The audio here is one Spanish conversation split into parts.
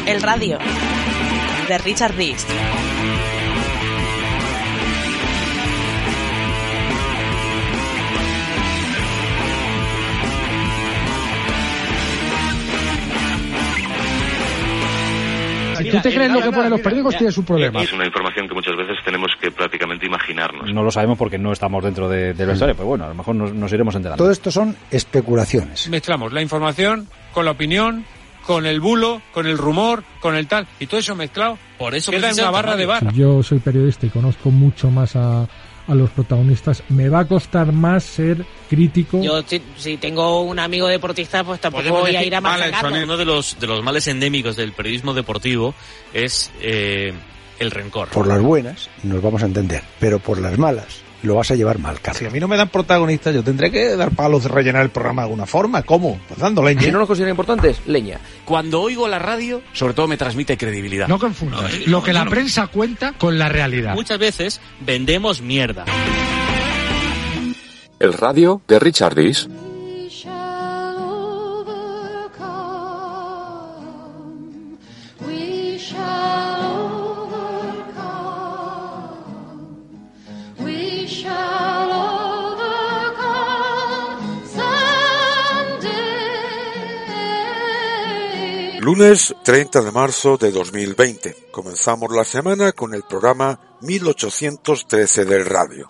El Radio, de Richard Rees. Si tú te crees lo que ponen los periódicos, tienes un problema. Es una información que muchas veces tenemos que prácticamente imaginarnos. No lo sabemos porque no estamos dentro de la historia, pero bueno, a lo mejor nos iremos enterando. Todo esto son especulaciones. Mezclamos la información con la opinión, con el bulo, con el rumor, con el tal, y todo eso mezclado, por eso queda en una barra de bar. Si yo soy periodista y conozco mucho más a los protagonistas, me va a costar más ser crítico. Yo si tengo un amigo deportista, pues tampoco voy a ir a machacarlo. Uno de los males endémicos del periodismo deportivo es el rencor. Por las buenas nos vamos a entender, pero por las malas lo vas a llevar mal, Carlos. Si a mí no me dan protagonistas, yo tendré que dar palos de rellenar el programa de alguna forma. ¿Cómo? Pues dando leña. Si no nos consideran importantes, leña. Cuando oigo la radio, sobre todo me transmite credibilidad. No confundas lo que la prensa cuenta con la realidad. Muchas veces vendemos mierda. El Radio, de Richard Rees. Lunes 30 de marzo de 2020. Comenzamos la semana con el programa 1813 del Radio.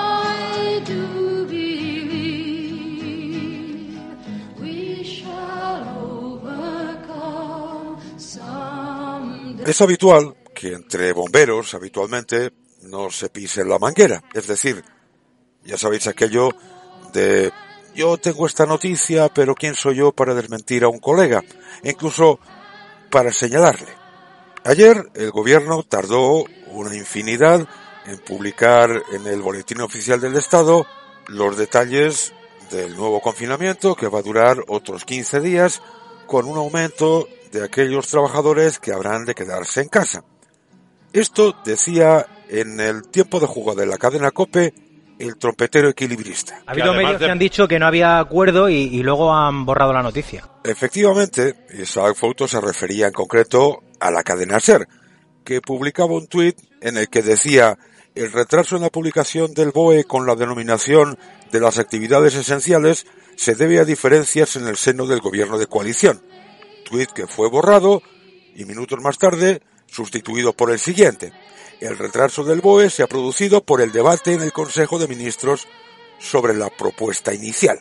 Es habitual que entre bomberos habitualmente no se pise la manguera. Es decir, ya sabéis aquello de yo tengo esta noticia, pero ¿quién soy yo para desmentir a un colega? E incluso para señalarle. Ayer el gobierno tardó una infinidad en publicar en el Boletín Oficial del Estado los detalles del nuevo confinamiento que va a durar otros 15 días con un aumento de aquellos trabajadores que habrán de quedarse en casa. Esto decía en el tiempo de juego de la cadena COPE el trompetero equilibrista. Ha habido medios que han dicho que no había acuerdo y luego han borrado la noticia. Efectivamente, Isaac Fouto se refería en concreto a la cadena SER, que publicaba un tuit en el que decía: el retraso en la publicación del BOE con la denominación de las actividades esenciales se debe a diferencias en el seno del gobierno de coalición. Tuit que fue borrado y minutos más tarde sustituido por el siguiente: el retraso del BOE se ha producido por el debate en el Consejo de Ministros sobre la propuesta inicial.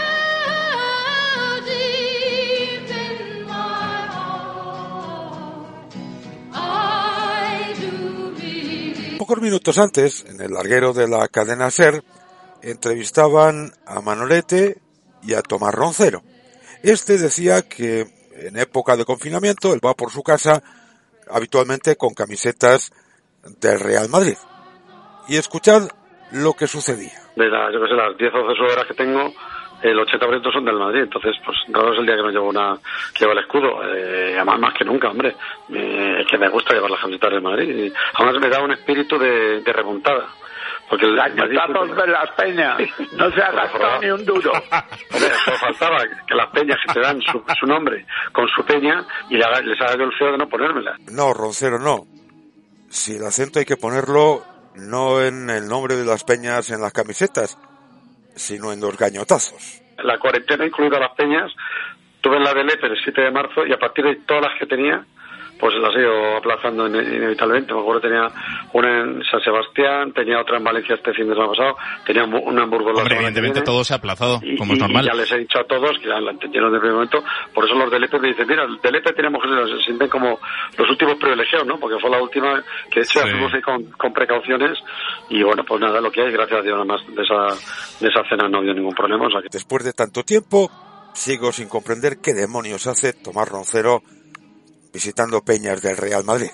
Pocos minutos antes, en el larguero de la cadena SER, entrevistaban a Manolete y a Tomás Roncero. Este decía que en época de confinamiento él va por su casa habitualmente con camisetas del Real Madrid. Y escuchad lo que sucedía. De las 10 o 12 horas que tengo, el 80% son del Madrid. Entonces, pues raro es el día que no llevo que lleva el escudo. Además, más que nunca, hombre. Es que me gusta llevar las camisetas del Madrid. Y además me da un espíritu de remontada. Porque el añotazos de las peñas no se ha gastado ni un duro. Hombre, solo faltaba que las peñas que te dan su nombre con su peña y les haga yo el feo de no ponérmela. No, Roncero, no. Si el acento hay que ponerlo no en el nombre de las peñas en las camisetas, sino en los gañotazos. La cuarentena, incluida las peñas, tuve en la de Lepe el 7 de marzo y a partir de todas las que tenía, pues las he ido aplazando inevitablemente. Me acuerdo tenía una en San Sebastián, tenía otra en Valencia este fin de semana pasado, tenía una en Burgos. Hombre, evidentemente todo se ha aplazado, como es normal. Y ya les he dicho a todos, que ya la entendieron desde el primer momento, por eso los de Lepe me dicen, mira, el de Lepe teníamos que se sienten como los últimos privilegiados, ¿no? Porque fue la última que de hecho ya fuimos ahí con precauciones y bueno, pues nada, lo que hay, gracias a Dios, nada más de esa cena no había ningún problema. O sea que... Después de tanto tiempo, sigo sin comprender qué demonios hace Tomás Roncero visitando peñas del Real Madrid.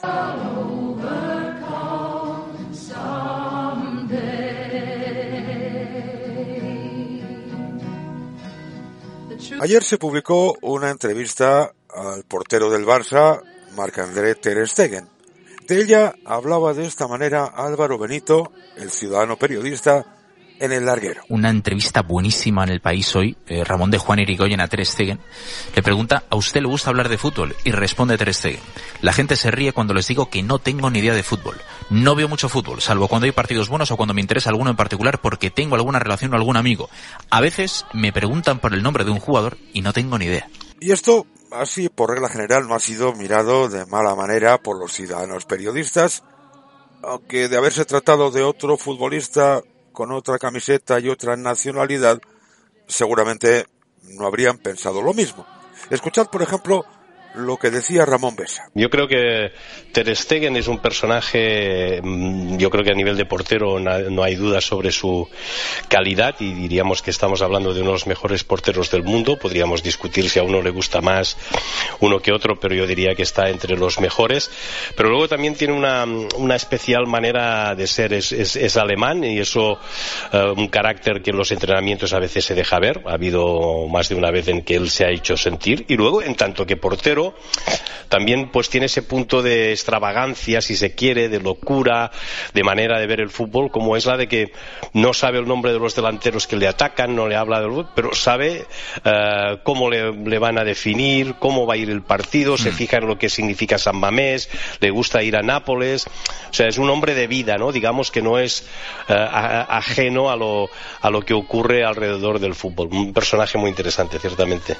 Ayer se publicó una entrevista al portero del Barça, Marc-André ter Stegen. De ella hablaba de esta manera Álvaro Benito, el ciudadano periodista, en el larguero. Una entrevista buenísima en El País hoy, Ramón de Juan Irigoyen a Ter Stegen. Le pregunta, ¿a usted le gusta hablar de fútbol? Y responde Ter Stegen, la gente se ríe cuando les digo que no tengo ni idea de fútbol. No veo mucho fútbol, salvo cuando hay partidos buenos o cuando me interesa alguno en particular porque tengo alguna relación o algún amigo. A veces me preguntan por el nombre de un jugador y no tengo ni idea. Y esto, así por regla general, no ha sido mirado de mala manera por los ciudadanos periodistas, aunque de haberse tratado de otro futbolista con otra camiseta y otra nacionalidad, seguramente no habrían pensado lo mismo. Escuchad, por ejemplo, lo que decía Ramón Besa. Yo creo que Ter Stegen es un personaje, yo creo que a nivel de portero no hay duda sobre su calidad y diríamos que estamos hablando de uno de los mejores porteros del mundo. Podríamos discutir si a uno le gusta más uno que otro, pero yo diría que está entre los mejores. Pero luego también tiene una especial manera de ser, es alemán y eso, un carácter que en los entrenamientos a veces se deja ver. Ha habido más de una vez en que él se ha hecho sentir y luego en tanto que portero también pues tiene ese punto de extravagancia, si se quiere, de locura, de manera de ver el fútbol, como es la de que no sabe el nombre de los delanteros que le atacan, no le habla del fútbol, pero sabe cómo le van a definir, cómo va a ir el partido, se fija en lo que significa San Mamés, le gusta ir a Nápoles, o sea, es un hombre de vida, ¿no? Digamos que no es ajeno a lo que ocurre alrededor del fútbol. Un personaje muy interesante, ciertamente.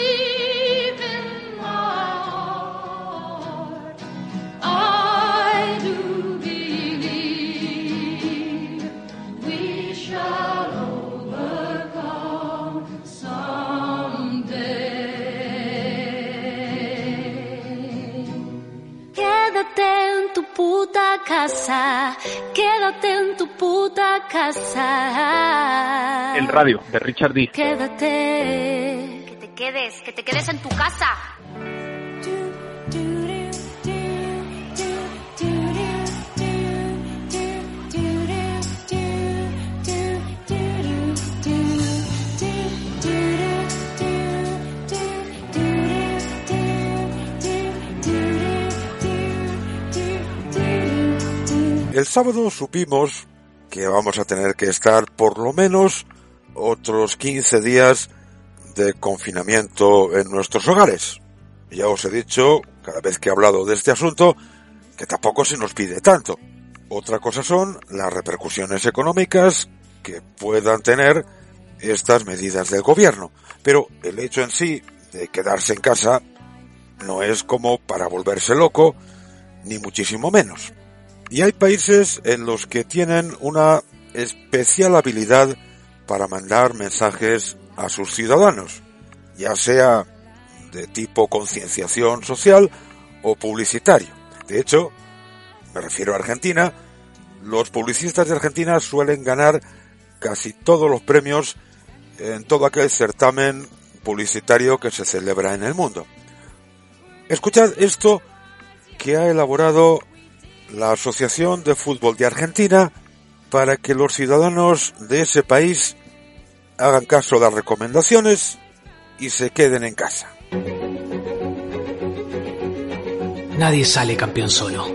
Casa, quédate en tu puta casa. El radio de Richard Dees. Quédate. Que te quedes en tu casa. El sábado supimos que vamos a tener que estar por lo menos otros 15 días de confinamiento en nuestros hogares. Ya os he dicho, cada vez que he hablado de este asunto, que tampoco se nos pide tanto. Otra cosa son las repercusiones económicas que puedan tener estas medidas del gobierno. Pero el hecho en sí de quedarse en casa no es como para volverse loco, ni muchísimo menos. Y hay países en los que tienen una especial habilidad para mandar mensajes a sus ciudadanos, ya sea de tipo concienciación social o publicitario. De hecho, me refiero a Argentina, los publicistas de Argentina suelen ganar casi todos los premios en todo aquel certamen publicitario que se celebra en el mundo. Escuchad esto que ha elaborado la Asociación de Fútbol de Argentina para que los ciudadanos de ese país hagan caso de las recomendaciones y se queden en casa. Nadie sale campeón solo.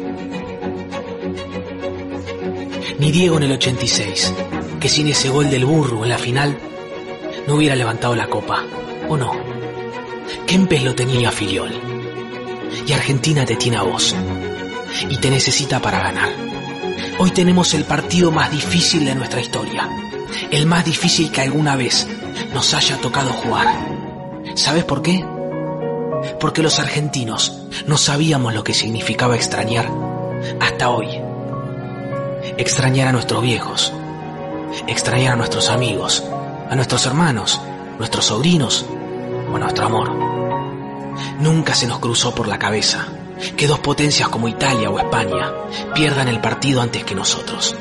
Ni Diego en el 86, que sin ese gol del burro en la final no hubiera levantado la copa, ¿o no? Kempes lo tenía a Filiol. Y Argentina te tiene a vos. Y te necesita para ganar. Hoy tenemos el partido más difícil de nuestra historia. El más difícil que alguna vez nos haya tocado jugar. ¿Sabes por qué? Porque los argentinos no sabíamos lo que significaba extrañar hasta hoy. Extrañar a nuestros viejos. Extrañar a nuestros amigos. A nuestros hermanos. Nuestros sobrinos. O nuestro amor. Nunca se nos cruzó por la cabeza que dos potencias como Italia o España pierdan el partido antes que nosotros.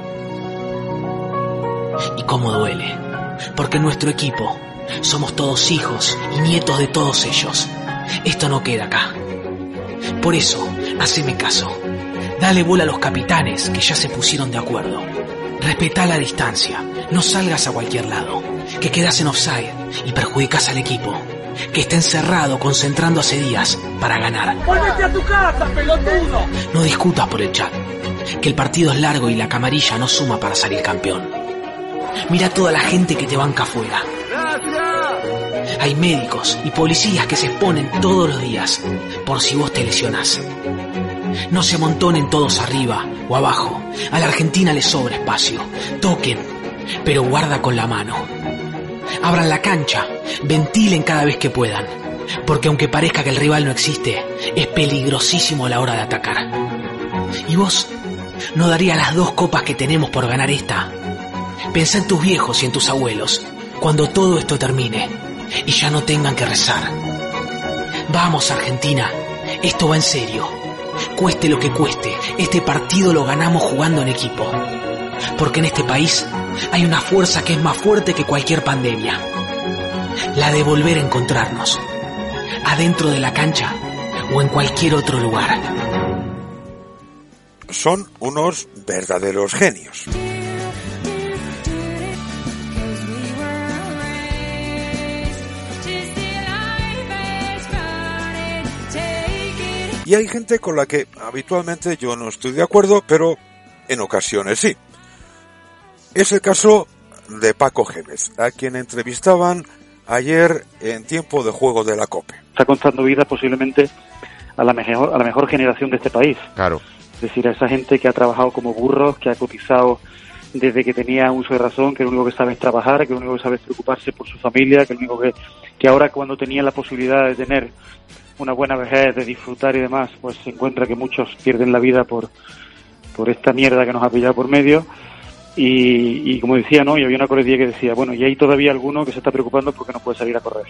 Y cómo duele, porque en nuestro equipo somos todos hijos y nietos de todos ellos. Esto no queda acá. Por eso, haceme caso. Dale bola a los capitanes que ya se pusieron de acuerdo. Respetá la distancia, no salgas a cualquier lado, que quedás en offside y perjudicás al equipo, que está encerrado concentrando hace días para ganar. ¡Volvete a tu casa, pelotudo! No discutas por el chat, que el partido es largo y la camarilla no suma para salir campeón. Mira toda la gente que te banca afuera. Hay médicos y policías que se exponen todos los días por si vos te lesionás. No se amontonen todos arriba o abajo. A la Argentina le sobra espacio. Toquen, pero guarda con la mano. Abran la cancha, ventilen cada vez que puedan. Porque aunque parezca que el rival no existe, es peligrosísimo a la hora de atacar. ¿Y vos no darías las 2 copas que tenemos por ganar esta? Pensá en tus viejos y en tus abuelos, cuando todo esto termine y ya no tengan que rezar. Vamos, Argentina, esto va en serio. Cueste lo que cueste, este partido lo ganamos jugando en equipo. Porque en este país hay una fuerza que es más fuerte que cualquier pandemia. La de volver a encontrarnos, adentro de la cancha o en cualquier otro lugar. Son unos verdaderos genios. Y hay gente con la que habitualmente yo no estoy de acuerdo, pero en ocasiones sí. Es el caso de Paco Gémez, a quien entrevistaban ayer en tiempo de juego de la COPE. Está contando vida posiblemente a la mejor generación de este país. Claro. Es decir, a esa gente que ha trabajado como burros, que ha cotizado desde que tenía uso de razón, que lo único que sabe es trabajar, que lo único que sabe es preocuparse por su familia, que lo único que ahora, cuando tenía la posibilidad de tener una buena vejez, de disfrutar y demás, pues se encuentra que muchos pierden la vida por esta mierda que nos ha pillado por medio. Y como decía, ¿no? Y había una coletilla que decía, bueno, y hay todavía alguno que se está preocupando porque no puede salir a correr.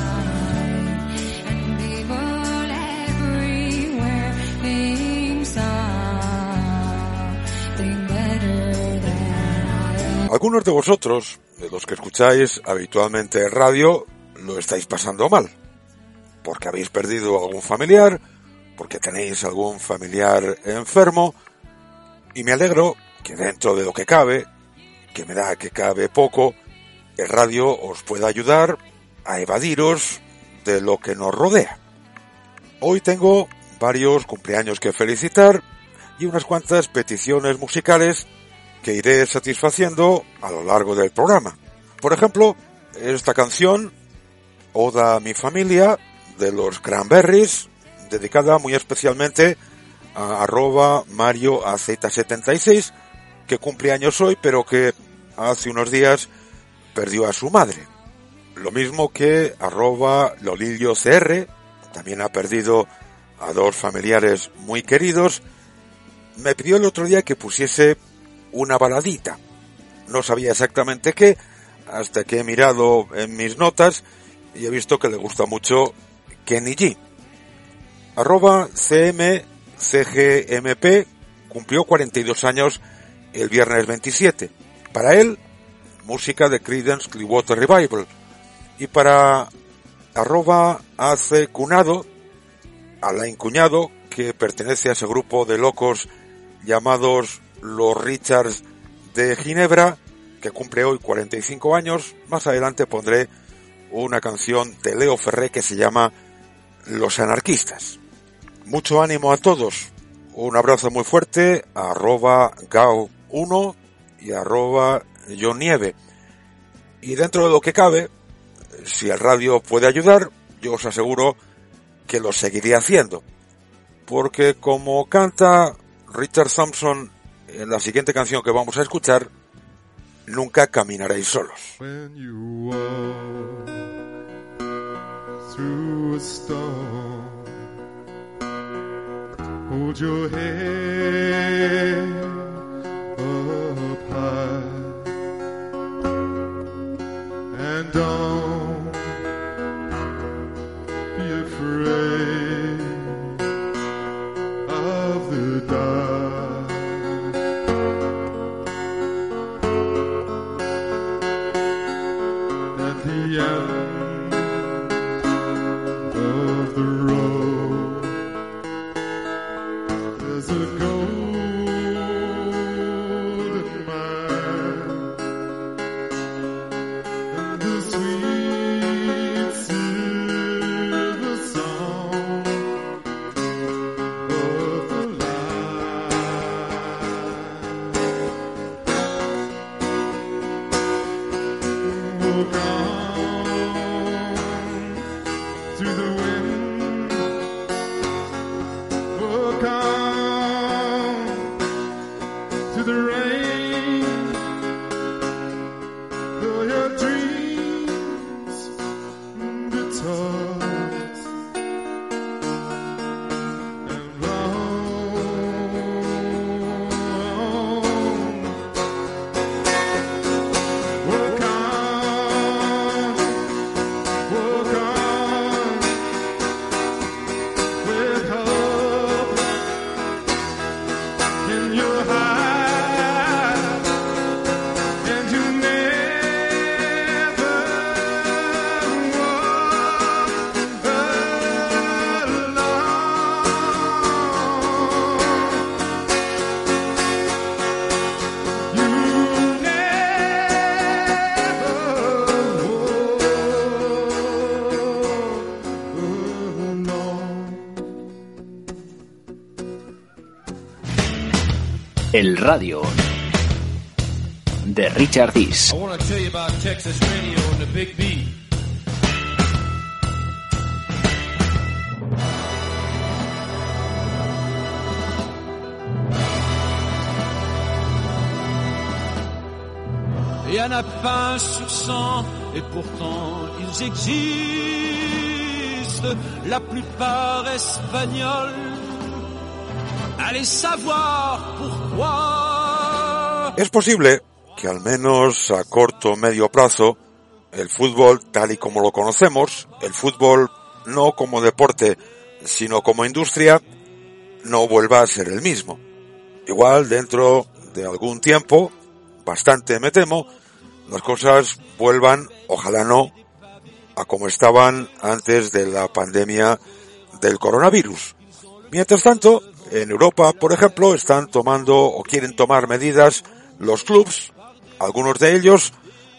Algunos de vosotros, de los que escucháis habitualmente radio, lo estáis pasando mal. Porque habéis perdido algún familiar, porque tenéis algún familiar enfermo, y me alegro que dentro de lo que cabe, que me da que cabe poco, el radio os pueda ayudar a evadiros de lo que nos rodea. Hoy tengo varios cumpleaños que felicitar y unas cuantas peticiones musicales que iré satisfaciendo a lo largo del programa. Por ejemplo, esta canción, Oda a mi familia, de los Cranberries, dedicada muy especialmente a @MarioAZ76, que cumple años hoy, pero que hace unos días perdió a su madre. Lo mismo que @LolilioCR, también ha perdido a 2 familiares muy queridos. Me pidió el otro día que pusiese una baladita. No sabía exactamente qué, hasta que he mirado en mis notas y he visto que le gusta mucho Kenny G. @CMCGMP cumplió 42 años el viernes 27. Para él, música de Creedence Clearwater Revival. Y para @ACCunado, Alain Cuñado, que pertenece a ese grupo de locos llamados los Richards de Ginebra, que cumple hoy 45 años. Más adelante pondré una canción de Leo Ferré que se llama Los Anarquistas. Mucho ánimo a todos. Un abrazo muy fuerte a @Gao1 y @JohnNieve. Y dentro de lo que cabe, si el radio puede ayudar, yo os aseguro que lo seguiré haciendo. Porque como canta Richard Thompson en la siguiente canción que vamos a escuchar, nunca caminaréis solos. When you walk through a storm, hold your head up high and don't be afraid of the dark. At the end of the road, there's a golden El radio de Richard Dees. Il y en a pas sur 100 et pourtant ils existent, la plupart espagnols. Allez savoir pourquoi. Es posible que al menos a corto o medio plazo el fútbol tal y como lo conocemos, el fútbol no como deporte sino como industria, no vuelva a ser el mismo. Igual dentro de algún tiempo, bastante me temo, las cosas vuelvan, ojalá no, a como estaban antes de la pandemia del coronavirus. Mientras tanto, en Europa, por ejemplo, están tomando o quieren tomar medidas los clubs, algunos de ellos,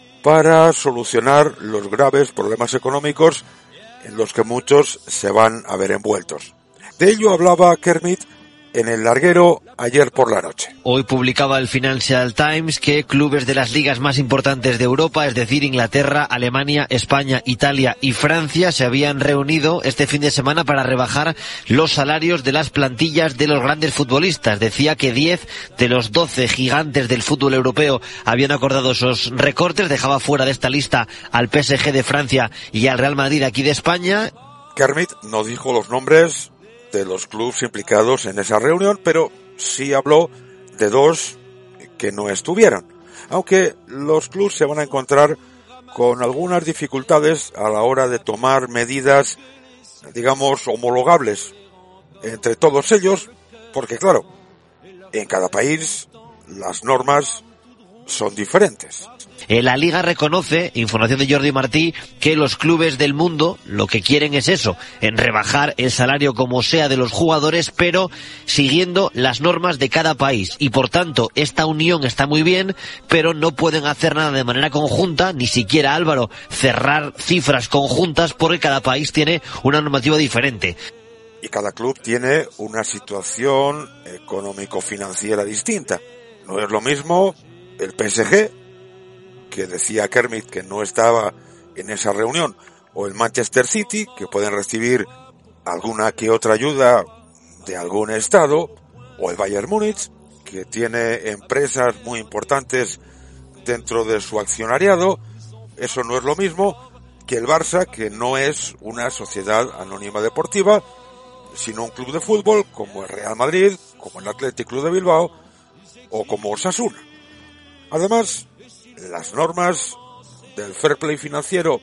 para solucionar los graves problemas económicos en los que muchos se van a ver envueltos. De ello hablaba Kermit en el larguero ayer por la noche. Hoy publicaba el Financial Times que clubes de las ligas más importantes de Europa, es decir, Inglaterra, Alemania, España, Italia y Francia, se habían reunido este fin de semana para rebajar los salarios de las plantillas de los grandes futbolistas. Decía que 10 de los 12 gigantes del fútbol europeo habían acordado esos recortes, dejaba fuera de esta lista al PSG de Francia y al Real Madrid aquí de España. Kermit no dijo los nombres de los clubes implicados en esa reunión, pero sí habló de dos que no estuvieron, aunque los clubes se van a encontrar con algunas dificultades a la hora de tomar medidas, digamos, homologables entre todos ellos, porque claro, en cada país las normas son diferentes. La Liga reconoce, información de Jordi Martí, que los clubes del mundo lo que quieren es eso, en rebajar el salario como sea de los jugadores, pero siguiendo las normas de cada país. Y por tanto, esta unión está muy bien, pero no pueden hacer nada de manera conjunta, ni siquiera, Álvaro, cerrar cifras conjuntas, porque cada país tiene una normativa diferente. Y cada club tiene una situación económico-financiera distinta. No es lo mismo el PSG, que decía Kermit que no estaba en esa reunión, o el Manchester City, que pueden recibir alguna que otra ayuda de algún estado, o el Bayern Múnich, que tiene empresas muy importantes dentro de su accionariado. Eso no es lo mismo que el Barça, que no es una sociedad anónima deportiva, sino un club de fútbol como el Real Madrid, como el Athletic Club de Bilbao o como Osasuna. Además, las normas del fair play financiero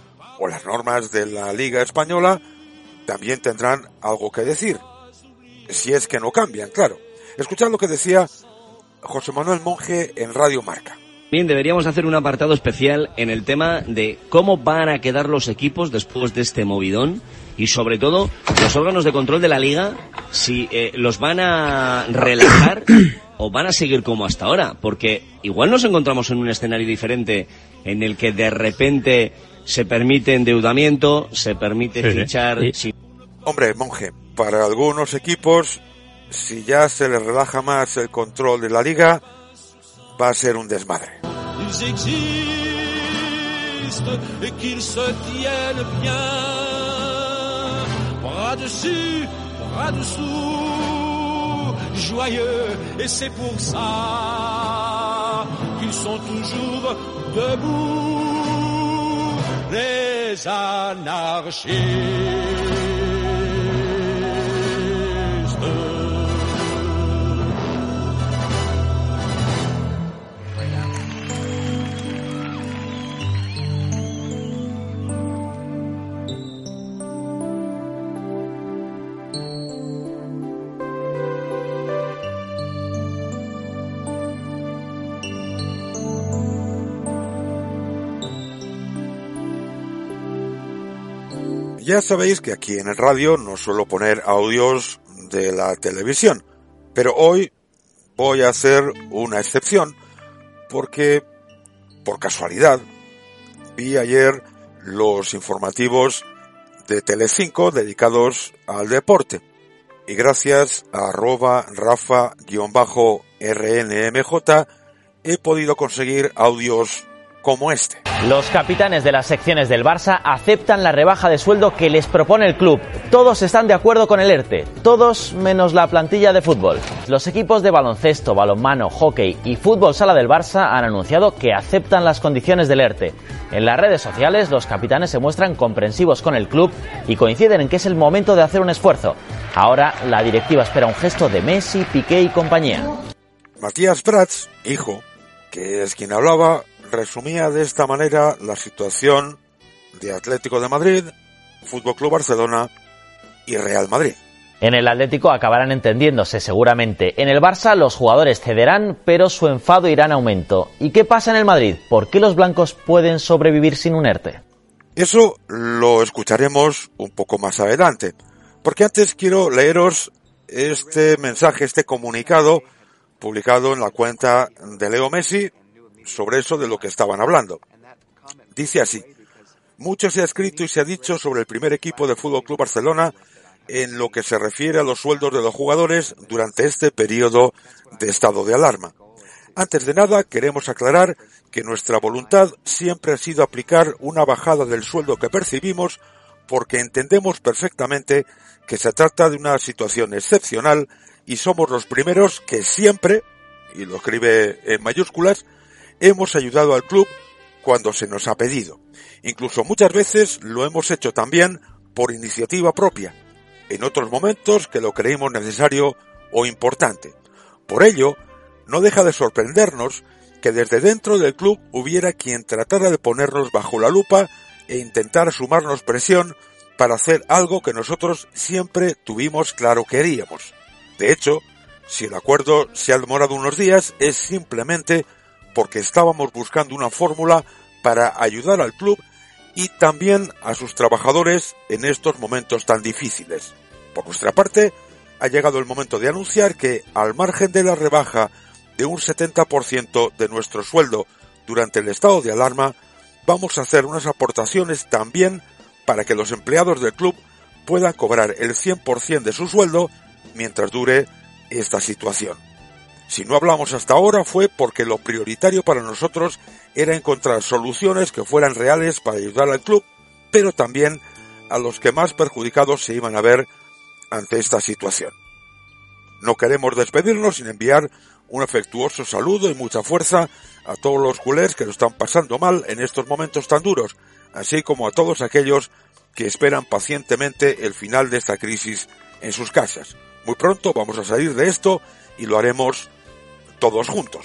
o las normas de la Liga Española también tendrán algo que decir, si es que no cambian, claro. Escuchad lo que decía José Manuel Monge en Radio Marca. Bien, deberíamos hacer un apartado especial en el tema de cómo van a quedar los equipos después de este movidón y sobre todo los órganos de control de la Liga, si los van a relajar o van a seguir como hasta ahora, porque igual nos encontramos en un escenario diferente en el que de repente se permite endeudamiento, se permite fichar... Sí. Hombre, Monge, para algunos equipos, si ya se les relaja más el control de la Liga, va a ser un desmadre. Joyeux, et c'est pour ça qu'ils sont toujours debout, les anarchistes. Ya sabéis que aquí en el radio no suelo poner audios de la televisión, pero hoy voy a hacer una excepción porque, por casualidad, vi ayer los informativos de Telecinco dedicados al deporte y gracias a @Rafa_RNMJ he podido conseguir audios como este. Los capitanes de las secciones del Barça aceptan la rebaja de sueldo que les propone el club. Todos están de acuerdo con el ERTE, todos menos la plantilla de fútbol. Los equipos de baloncesto, balonmano, hockey y fútbol sala del Barça han anunciado que aceptan las condiciones del ERTE. En las redes sociales los capitanes se muestran comprensivos con el club y coinciden en que es el momento de hacer un esfuerzo. Ahora la directiva espera un gesto de Messi, Piqué y compañía. Matías Prats, hijo, que es quien hablaba, resumía de esta manera la situación de Atlético de Madrid, Fútbol Club Barcelona y Real Madrid. En el Atlético acabarán entendiéndose seguramente. En el Barça los jugadores cederán, pero su enfado irá en aumento. ¿Y qué pasa en el Madrid? ¿Por qué los blancos pueden sobrevivir sin un ERTE? Eso lo escucharemos un poco más adelante, porque antes quiero leeros este mensaje, este comunicado publicado en la cuenta de Leo Messi sobre eso de lo que estaban hablando. Dice así: mucho se ha escrito y se ha dicho sobre el primer equipo de Fútbol Club Barcelona en lo que se refiere a los sueldos de los jugadores durante este periodo de estado de alarma. Antes de nada, queremos aclarar que nuestra voluntad siempre ha sido aplicar una bajada del sueldo que percibimos porque entendemos perfectamente que se trata de una situación excepcional y somos los primeros que siempre, y lo escribe en mayúsculas, hemos ayudado al club cuando se nos ha pedido. Incluso muchas veces lo hemos hecho también por iniciativa propia, en otros momentos que lo creímos necesario o importante. Por ello, no deja de sorprendernos que desde dentro del club hubiera quien tratara de ponernos bajo la lupa e intentar sumarnos presión para hacer algo que nosotros siempre tuvimos claro que queríamos. De hecho, si el acuerdo se ha demorado unos días es simplemente porque estábamos buscando una fórmula para ayudar al club y también a sus trabajadores en estos momentos tan difíciles. Por nuestra parte, ha llegado el momento de anunciar que, al margen de la rebaja de un 70% de nuestro sueldo durante el estado de alarma, vamos a hacer unas aportaciones también para que los empleados del club puedan cobrar el 100% de su sueldo mientras dure esta situación. Si no hablamos hasta ahora fue porque lo prioritario para nosotros era encontrar soluciones que fueran reales para ayudar al club, pero también a los que más perjudicados se iban a ver ante esta situación. No queremos despedirnos sin enviar un afectuoso saludo y mucha fuerza a todos los culés que lo están pasando mal en estos momentos tan duros, así como a todos aquellos que esperan pacientemente el final de esta crisis en sus casas. Muy pronto vamos a salir de esto y lo haremos todos juntos.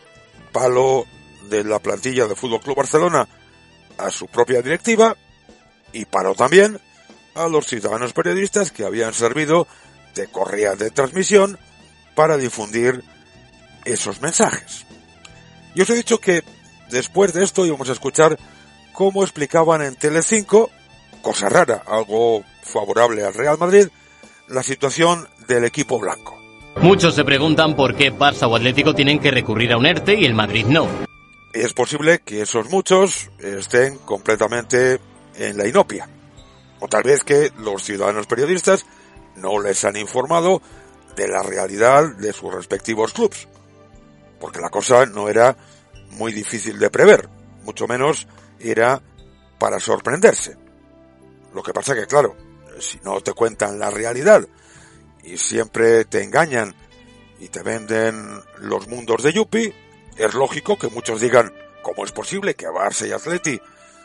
Palo de la plantilla de Fútbol Club Barcelona a su propia directiva y palo también a los ciudadanos periodistas que habían servido de correa de transmisión para difundir esos mensajes. Y os he dicho que después de esto íbamos a escuchar cómo explicaban en Telecinco, cosa rara, algo favorable al Real Madrid, la situación del equipo blanco. Muchos se preguntan por qué Barça o Atlético tienen que recurrir a un ERTE y el Madrid no. Es posible que esos muchos estén completamente en la inopia. O tal vez que los ciudadanos periodistas no les han informado de la realidad de sus respectivos clubes. Porque la cosa no era muy difícil de prever, mucho menos era para sorprenderse. Lo que pasa que, claro, si no te cuentan la realidad y siempre te engañan y te venden los mundos de Yuppie, es lógico que muchos digan, ¿cómo es posible que Barça y Atleti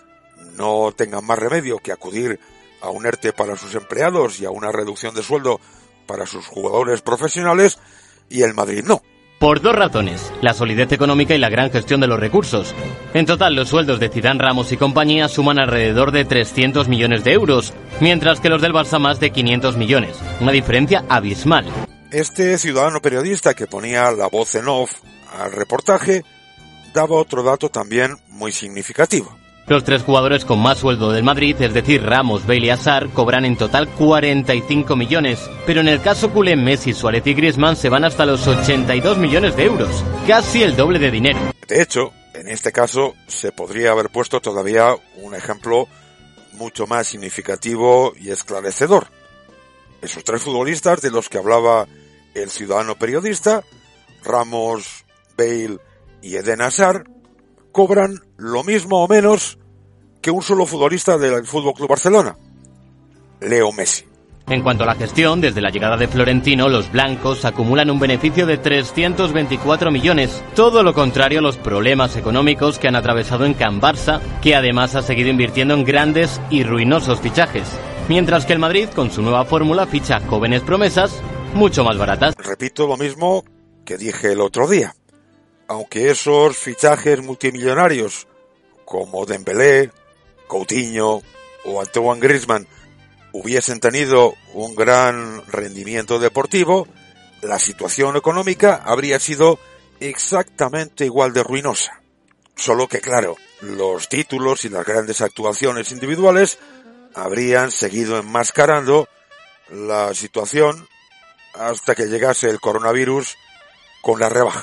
no tengan más remedio que acudir a un ERTE para sus empleados y a una reducción de sueldo para sus jugadores profesionales y el Madrid no? Por dos razones, la solidez económica y la gran gestión de los recursos. En total, los sueldos de Zidane, Ramos y compañía suman alrededor de 300 millones de euros, mientras que los del Barça más de 500 millones. Una diferencia abismal. Este ciudadano periodista que ponía la voz en off al reportaje daba otro dato también muy significativo. Los tres jugadores con más sueldo del Madrid, es decir, Ramos, Bale y Hazard, cobran en total 45 millones. Pero en el caso culé, Messi, Suárez y Griezmann se van hasta los 82 millones de euros. Casi el doble de dinero. De hecho, en este caso se podría haber puesto todavía un ejemplo mucho más significativo y esclarecedor. Esos 3 futbolistas de los que hablaba el ciudadano periodista, Ramos, Bale y Eden Hazard, cobran lo mismo o menos que un solo futbolista del FC Barcelona, Leo Messi. En cuanto a la gestión, desde la llegada de Florentino, los blancos acumulan un beneficio de 324 millones. Todo lo contrario a los problemas económicos que han atravesado en Can Barça, que además ha seguido invirtiendo en grandes y ruinosos fichajes. Mientras que el Madrid, con su nueva fórmula, ficha jóvenes promesas mucho más baratas. Repito lo mismo que dije el otro día. Aunque esos fichajes multimillonarios, como Dembélé, Coutinho o Antoine Griezmann, hubiesen tenido un gran rendimiento deportivo, la situación económica habría sido exactamente igual de ruinosa. Solo que, claro, los títulos y las grandes actuaciones individuales habrían seguido enmascarando la situación hasta que llegase el coronavirus con la rebaja.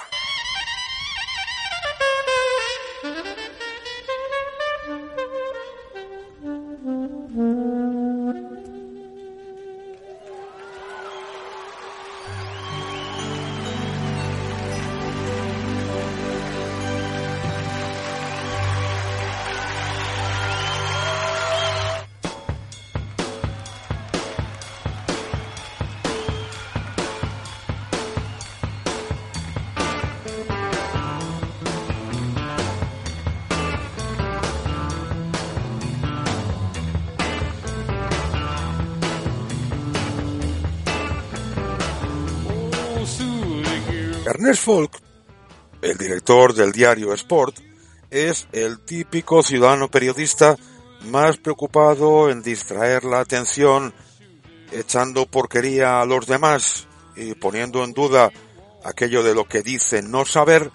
Ernest Folk, el director del diario Sport, es el típico ciudadano periodista más preocupado en distraer la atención, echando porquería a los demás y poniendo en duda aquello de lo que dice no saber,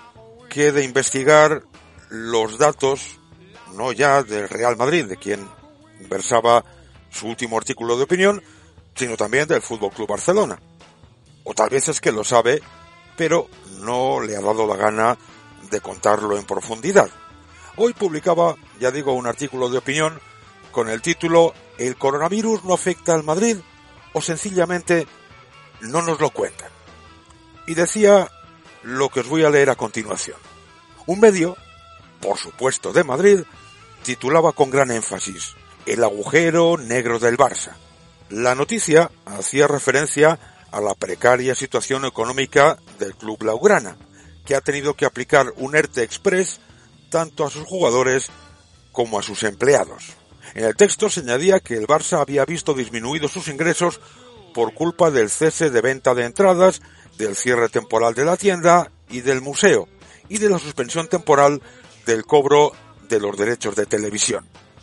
que de investigar los datos, no ya del Real Madrid, de quien versaba su último artículo de opinión, sino también del FC Barcelona. O tal vez es que lo sabe, pero no le ha dado la gana de contarlo en profundidad. Hoy publicaba, ya digo, un artículo de opinión con el título ¿El coronavirus no afecta al Madrid? O sencillamente no nos lo cuentan. Y decía lo que os voy a leer a continuación. Un medio, por supuesto de Madrid, titulaba con gran énfasis El agujero negro del Barça. La noticia hacía referencia a la precaria situación económica del club blaugrana, que ha tenido que aplicar un ERTE express tanto a sus jugadores como a sus empleados. En el texto se añadía que el Barça había visto disminuidos sus ingresos por culpa del cese de venta de entradas, del cierre temporal de la tienda y del museo, y de la suspensión temporal del cobro de los derechos de televisión.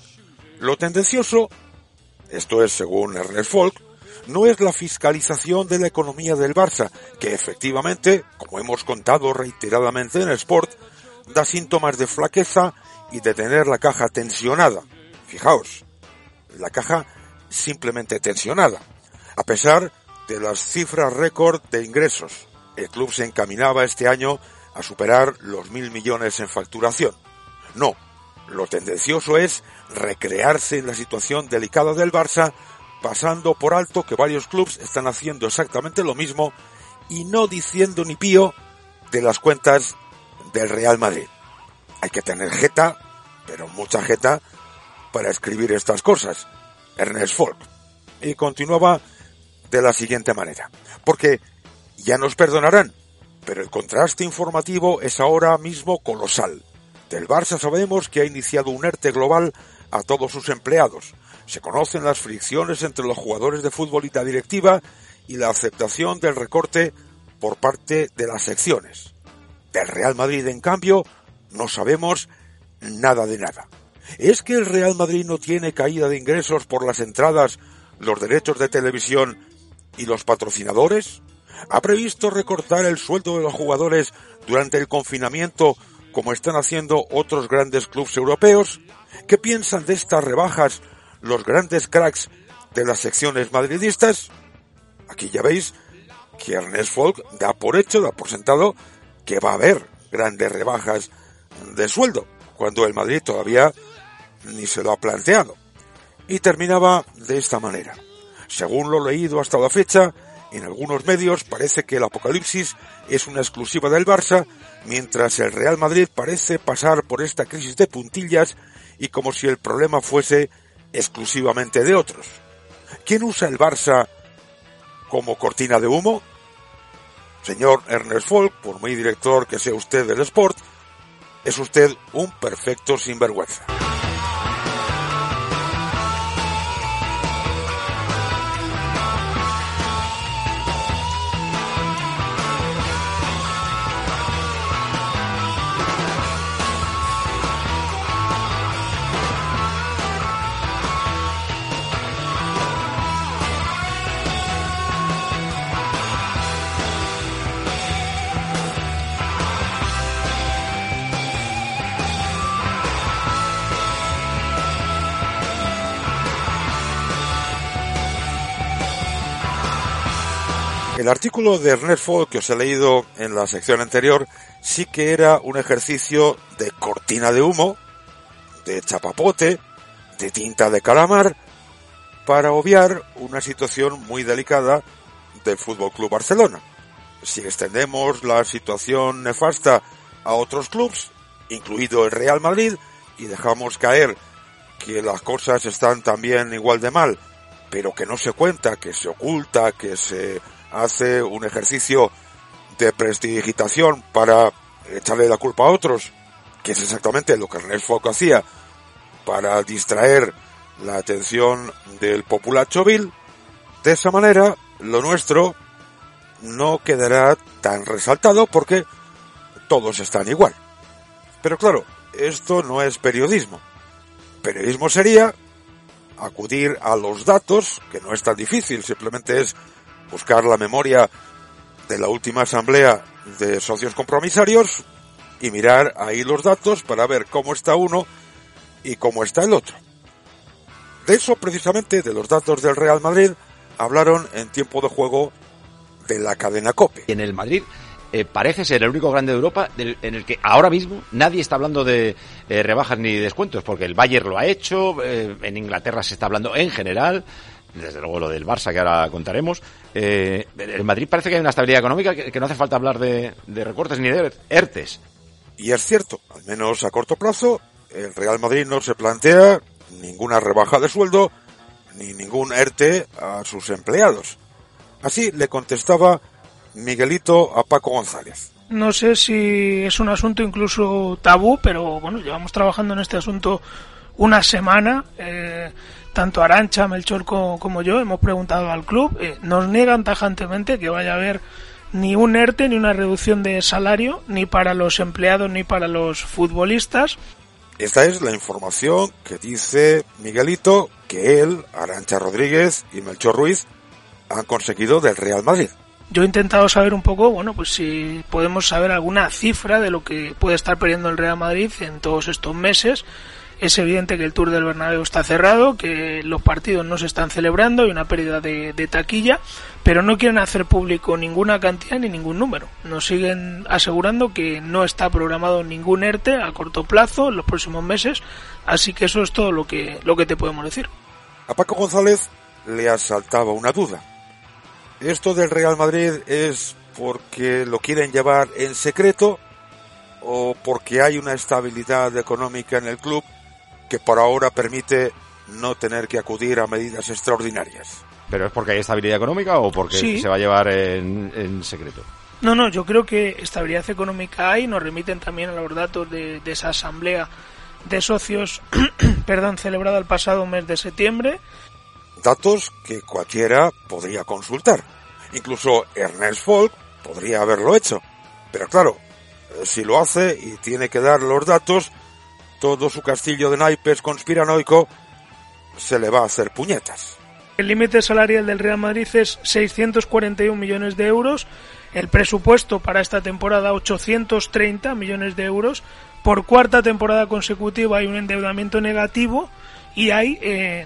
Lo tendencioso, esto es según Ernest Folk, no es la fiscalización de la economía del Barça, que efectivamente, como hemos contado reiteradamente en el Sport, da síntomas de flaqueza y de tener la caja tensionada. Fijaos, la caja simplemente tensionada. A pesar de las cifras récord de ingresos, el club se encaminaba este año a superar los 1.000 millones en facturación. No, lo tendencioso es recrearse en la situación delicada del Barça, pasando por alto que varios clubes están haciendo exactamente lo mismo y no diciendo ni pío de las cuentas del Real Madrid. Hay que tener jeta, pero mucha jeta, para escribir estas cosas. Ernest Folk. Y continuaba de la siguiente manera. Porque, ya nos perdonarán, pero el contraste informativo es ahora mismo colosal. Del Barça sabemos que ha iniciado un ERTE global a todos sus empleados. Se conocen las fricciones entre los jugadores de fútbol y la directiva y la aceptación del recorte por parte de las secciones. Del Real Madrid, en cambio, no sabemos nada de nada. ¿Es que el Real Madrid no tiene caída de ingresos por las entradas, los derechos de televisión y los patrocinadores? ¿Ha previsto recortar el sueldo de los jugadores durante el confinamiento como están haciendo otros grandes clubes europeos? ¿Qué piensan de estas rebajas los grandes cracks de las secciones madridistas? Aquí ya veis que Ernest Folk da por sentado que va a haber grandes rebajas de sueldo, cuando el Madrid todavía ni se lo ha planteado. Y terminaba de esta manera. Según lo leído hasta la fecha, en algunos medios parece que el apocalipsis es una exclusiva del Barça, mientras el Real Madrid parece pasar por esta crisis de puntillas y como si el problema fuese exclusivamente de otros. ¿Quién usa el Barça como cortina de humo? Señor Ernest Folk, por muy director que sea usted del Sport, es usted un perfecto sinvergüenza. El artículo de Ernest Folk que os he leído en la sección anterior sí que era un ejercicio de cortina de humo, de chapapote, de tinta de calamar, para obviar una situación muy delicada del Fútbol Club Barcelona. Si extendemos la situación nefasta a otros clubes, incluido el Real Madrid, y dejamos caer que las cosas están también igual de mal, pero que no se cuenta, que se oculta, que se hace un ejercicio de prestidigitación para echarle la culpa a otros, que es exactamente lo que Ernest Folk hacía para distraer la atención del populacho vil. De esa manera, lo nuestro no quedará tan resaltado porque todos están igual. Pero claro, esto no es periodismo. Periodismo sería acudir a los datos, que no es tan difícil, simplemente es buscar la memoria de la última asamblea de socios compromisarios y mirar ahí los datos para ver cómo está uno y cómo está el otro. De eso, precisamente, de los datos del Real Madrid, hablaron en tiempo de juego de la cadena COPE. En el Madrid parece ser el único grande de Europa en el que ahora mismo nadie está hablando de rebajas ni descuentos, porque el Bayern lo ha hecho, en Inglaterra se está hablando en general, desde luego lo del Barça que ahora contaremos. El Madrid parece que hay una estabilidad económica que no hace falta hablar de recortes ni de ERTES. Y es cierto, al menos a corto plazo, el Real Madrid no se plantea ninguna rebaja de sueldo ni ningún ERTE a sus empleados. Así le contestaba Miguelito a Paco González. No sé si es un asunto incluso tabú, pero bueno, llevamos trabajando en este asunto una semana. Tanto Arantxa, Melchor como yo hemos preguntado al club. Nos niegan tajantemente que vaya a haber ni un ERTE ni una reducción de salario, ni para los empleados ni para los futbolistas. Esta es la información que dice Miguelito que él, Arantxa Rodríguez y Melchor Ruiz han conseguido del Real Madrid. Yo he intentado saber un poco, bueno, pues si podemos saber alguna cifra de lo que puede estar perdiendo el Real Madrid en todos estos meses. Es evidente que el Tour del Bernabéu está cerrado, que los partidos no se están celebrando, hay una pérdida de taquilla, pero no quieren hacer público ninguna cantidad ni ningún número. Nos siguen asegurando que no está programado ningún ERTE a corto plazo en los próximos meses, así que eso es todo lo que te podemos decir. A Paco González le asaltaba una duda. ¿Esto del Real Madrid es porque lo quieren llevar en secreto o porque hay una estabilidad económica en el club que por ahora permite no tener que acudir a medidas extraordinarias? ¿Pero es porque hay estabilidad económica o porque sí se va a llevar en secreto? No, yo creo que estabilidad económica hay. Nos remiten también a los datos de esa asamblea de socios celebrada el pasado mes de septiembre. Datos que cualquiera podría consultar. Incluso Ernest Folk podría haberlo hecho. Pero claro, si lo hace y tiene que dar los datos, todo su castillo de naipes conspiranoico se le va a hacer puñetas. El límite salarial del Real Madrid es 641 millones de euros. El presupuesto para esta temporada 830 millones de euros. Por cuarta temporada consecutiva hay un endeudamiento negativo y hay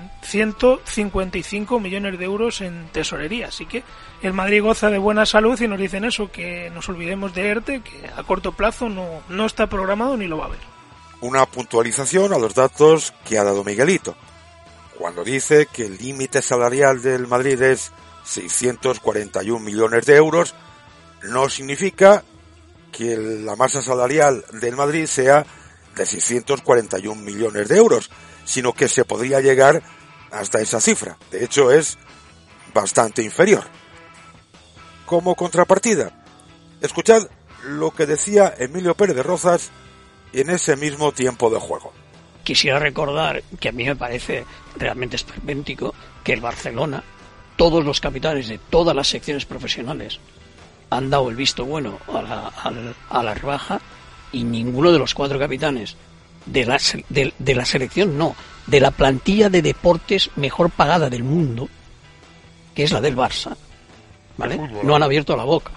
155 millones de euros en tesorería. Así que el Madrid goza de buena salud y nos dicen eso, que nos olvidemos de ERTE, que a corto plazo no está programado ni lo va a haber. Una puntualización a los datos que ha dado Miguelito. cuando dice que el límite salarial del Madrid es 641 millones de euros, no significa que la masa salarial del Madrid sea de 641 millones de euros, sino que se podría llegar hasta esa cifra. De hecho, es bastante inferior. Como contrapartida, escuchad lo que decía Emilio Pérez de Rozas en ese mismo tiempo de juego. Quisiera recordar que a mí me parece realmente esperpéntico que el Barcelona, todos los capitanes de todas las secciones profesionales han dado el visto bueno a la rebaja, y ninguno de los 4 capitanes de la selección, no, de la plantilla de deportes mejor pagada del mundo, que es la del Barça, ¿vale? Fútbol, no han abierto la boca.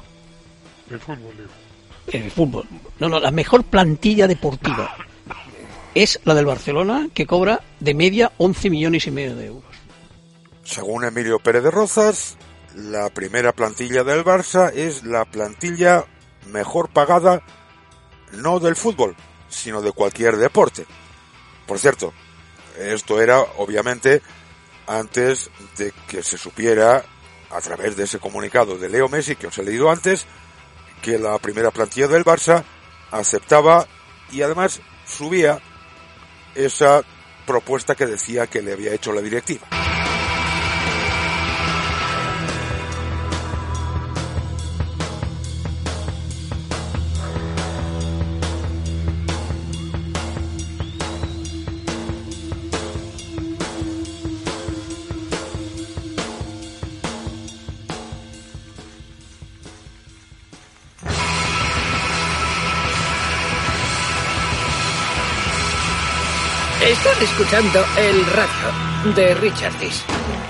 El fútbol. No, la mejor plantilla deportiva es la del Barcelona, que cobra de media 11,5 millones de euros. Según Emilio Pérez de Rozas, la primera plantilla del Barça es la plantilla mejor pagada, no del fútbol, sino de cualquier deporte. Por cierto, esto era obviamente antes de que se supiera, a través de ese comunicado de Leo Messi que os he leído antes, que la primera plantilla del Barça aceptaba y además subía esa propuesta que decía que le había hecho la directiva. Estás escuchando el radio de Richard Dis.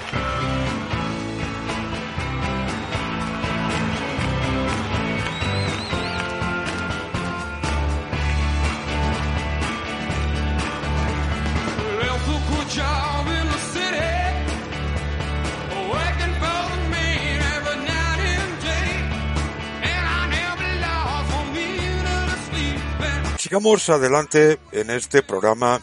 Sigamos adelante en este programa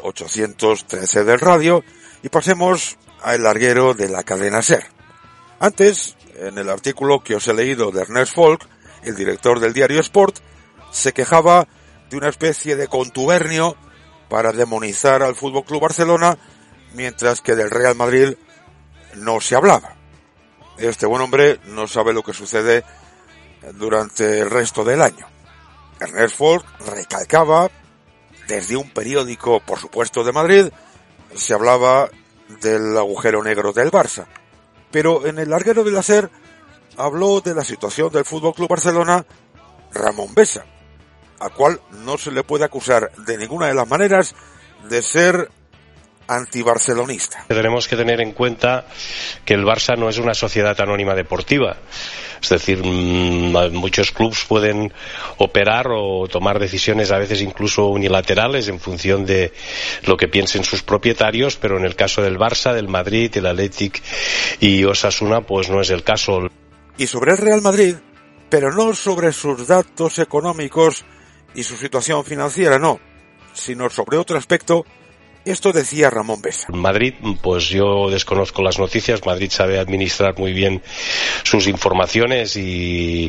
1813 del radio y pasemos al larguero de la cadena SER. Antes, en el artículo que os he leído de Ernest Folk, el director del diario Sport, se quejaba de una especie de contubernio para demonizar al FC Barcelona, mientras que del Real Madrid no se hablaba. Este buen hombre no sabe lo que sucede durante el resto del año. Ernest Folk recalcaba, desde un periódico, por supuesto, de Madrid, se hablaba del agujero negro del Barça. Pero en el larguero de la SER habló de la situación del FC Barcelona Ramón Besa, al cual no se le puede acusar de ninguna de las maneras de ser antibarcelonista. Tenemos que tener en cuenta que el Barça no es una sociedad anónima deportiva. Es decir, muchos clubes pueden operar o tomar decisiones a veces incluso unilaterales en función de lo que piensen sus propietarios, pero en el caso del Barça, del Madrid, el Athletic y Osasuna, pues no es el caso. Y sobre el Real Madrid, pero no sobre sus datos económicos y su situación financiera, no, sino sobre otro aspecto. Esto decía Ramón Besa. Madrid, pues yo desconozco las noticias. Madrid sabe administrar muy bien sus informaciones y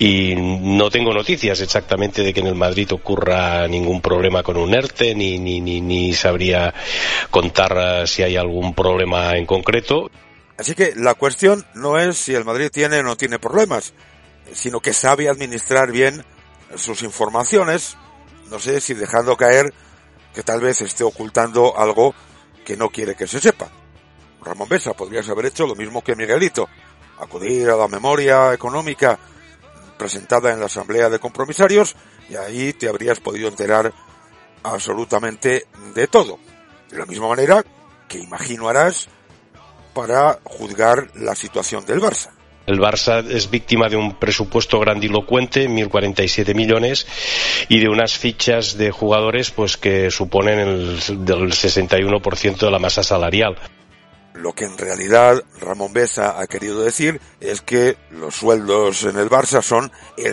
no tengo noticias exactamente de que en el Madrid ocurra ningún problema con un ERTE, ni sabría contar si hay algún problema en concreto. Así que la cuestión no es si el Madrid tiene o no tiene problemas, sino que sabe administrar bien sus informaciones, no sé si dejando caer que tal vez esté ocultando algo que no quiere que se sepa. Ramón Besa podrías haber hecho lo mismo que Miguelito, acudir a la memoria económica presentada en la Asamblea de Compromisarios y ahí te habrías podido enterar absolutamente de todo. De la misma manera que imagino harás para juzgar la situación del Barça. El Barça es víctima de un presupuesto grandilocuente, 1.047 millones, y de unas fichas de jugadores pues que suponen el 61% de la masa salarial. Lo que en realidad Ramón Besa ha querido decir es que los sueldos en el Barça son el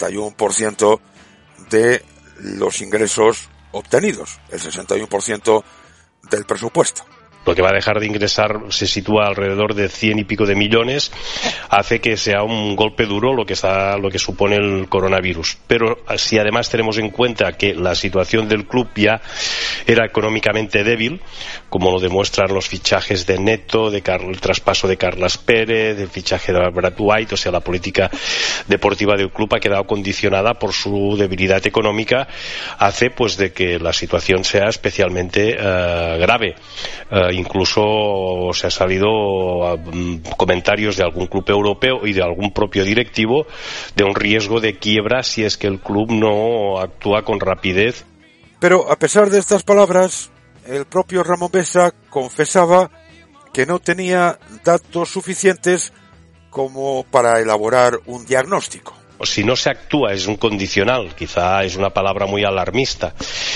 61% de los ingresos obtenidos, el 61% del presupuesto. lo que va a dejar de ingresar se sitúa alrededor de 100 y pico de millones, hace que sea un golpe duro lo que supone el coronavirus. Pero si además tenemos en cuenta que la situación del club ya era económicamente débil, como lo demuestran los fichajes de Neto, el traspaso de Carlas Pérez, el fichaje de Brad White, o sea, la política deportiva del club ha quedado condicionada por su debilidad económica, hace pues de que la situación sea especialmente grave. Incluso se ha salido comentarios de algún club europeo y de algún propio directivo de un riesgo de quiebra si es que el club no actúa con rapidez. Pero a pesar de estas palabras, el propio Ramón Besa confesaba que no tenía datos suficientes como para elaborar un diagnóstico. Si no se actúa es un condicional, quizá es una palabra muy alarmista.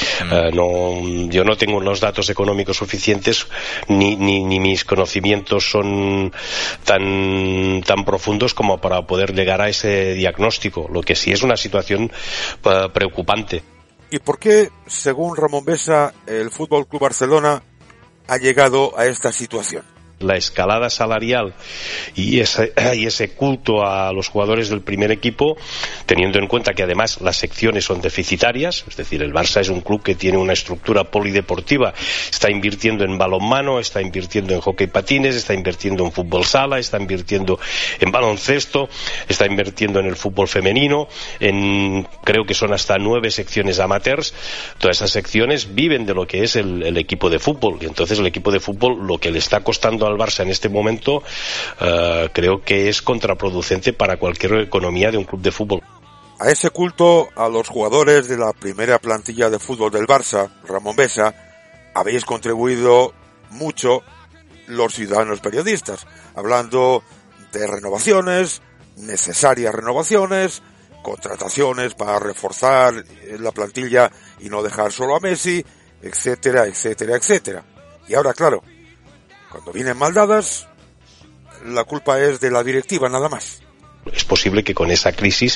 Yo no tengo los datos económicos suficientes ni mis conocimientos son tan profundos como para poder llegar a ese diagnóstico. Lo que sí es una situación preocupante. ¿Y por qué, según Ramón Besa, el FC Barcelona ha llegado a esta situación? La escalada salarial y ese culto a los jugadores del primer equipo, teniendo en cuenta que además las secciones son deficitarias, es decir, el Barça es un club que tiene una estructura polideportiva, está invirtiendo en balonmano, está invirtiendo en hockey patines, está invirtiendo en fútbol sala, está invirtiendo en baloncesto, está invirtiendo en el fútbol femenino, creo que son hasta 9 secciones amateurs. Todas esas secciones viven de lo que es el equipo de fútbol, y entonces el equipo de fútbol, lo que le está costando al Barça en este momento, creo que es contraproducente para cualquier economía de un club de fútbol. A ese culto a los jugadores de la primera plantilla de fútbol del Barça, Ramón Besa, habéis contribuido mucho los ciudadanos periodistas, hablando de renovaciones, necesarias renovaciones, contrataciones para reforzar la plantilla y no dejar solo a Messi, etcétera, etcétera, etcétera. Y ahora, claro, cuando vienen mal dadas, la culpa es de la directiva, nada más. Es posible que con esa crisis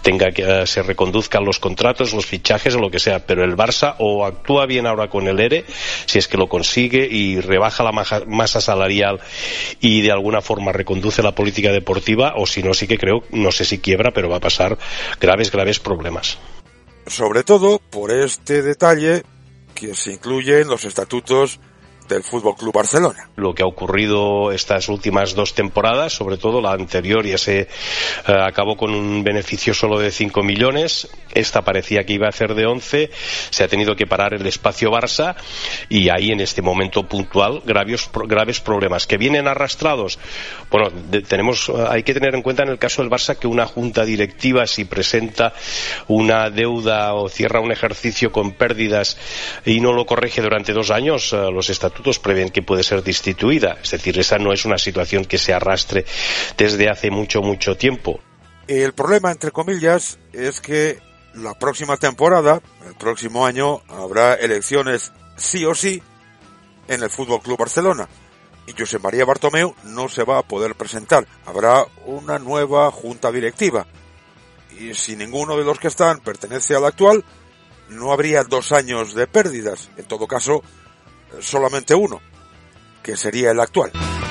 se reconduzcan los contratos, los fichajes o lo que sea, pero el Barça o actúa bien ahora con el ERE, si es que lo consigue, y rebaja la masa salarial y de alguna forma reconduce la política deportiva, o si no, sí que creo, no sé si quiebra, pero va a pasar graves problemas. Sobre todo por este detalle que se incluye en los estatutos del FC Barcelona. Lo que ha ocurrido estas últimas 2 temporadas, sobre todo la anterior, ya se acabó con un beneficio solo de 5 millones, esta parecía que iba a ser de 11, se ha tenido que parar el espacio Barça y ahí en este momento puntual graves problemas que vienen arrastrados. Bueno, hay que tener en cuenta en el caso del Barça que una junta directiva, si presenta una deuda o cierra un ejercicio con pérdidas y no lo corrige durante 2 años, los estatutos prevén que puede ser destituida. Es decir, esa no es una situación que se arrastre desde hace mucho tiempo. El problema, entre comillas, es que la próxima temporada, el próximo año, habrá elecciones sí o sí en el FC Barcelona. Y Josep María Bartomeu no se va a poder presentar. Habrá una nueva junta directiva. Y si ninguno de los que están pertenece a la actual, no habría 2 años de pérdidas. En todo caso, solamente uno, que sería el actual.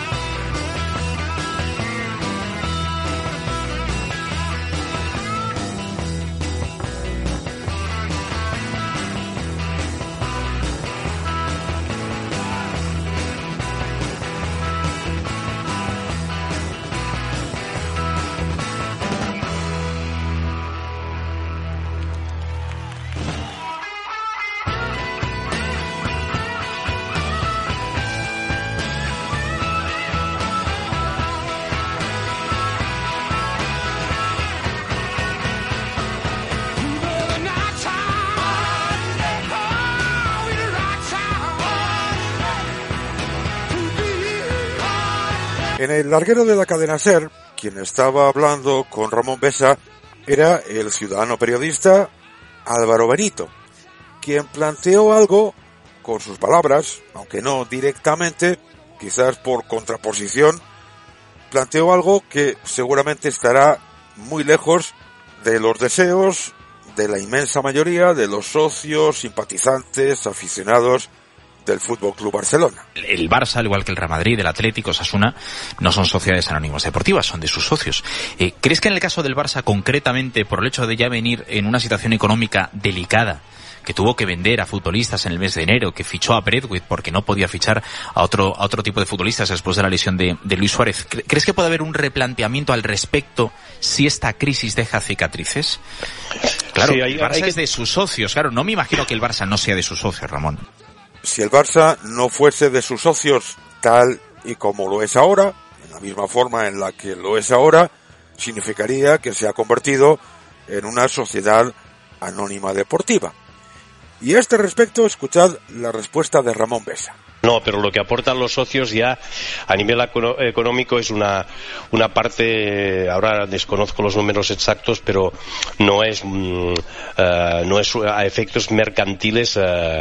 En el larguero de la cadena SER, quien estaba hablando con Ramón Besa era el ciudadano periodista Álvaro Benito, quien planteó algo con sus palabras, aunque no directamente, quizás por contraposición, planteó algo que seguramente estará muy lejos de los deseos de la inmensa mayoría de los socios, simpatizantes, aficionados del Fútbol Club Barcelona. El Barça, al igual que el Real Madrid, el Atlético, Osasuna, no son sociedades anónimas deportivas, son de sus socios. ¿Crees que en el caso del Barça, concretamente, por el hecho de ya venir en una situación económica delicada, que tuvo que vender a futbolistas en el mes de enero, que fichó a Braithwaite porque no podía fichar a otro tipo de futbolistas después de la lesión de Luis Suárez, ¿crees que puede haber un replanteamiento al respecto si esta crisis deja cicatrices? Claro, sí, el Barça es de sus socios, claro, no me imagino que el Barça no sea de sus socios, Ramón. Si el Barça no fuese de sus socios tal y como lo es ahora, en la misma forma en la que lo es ahora, significaría que se ha convertido en una sociedad anónima deportiva. Y a este respecto, escuchad la respuesta de Ramón Besa. No, pero lo que aportan los socios ya a nivel económico es una parte, ahora desconozco los números exactos, pero no es a efectos mercantiles,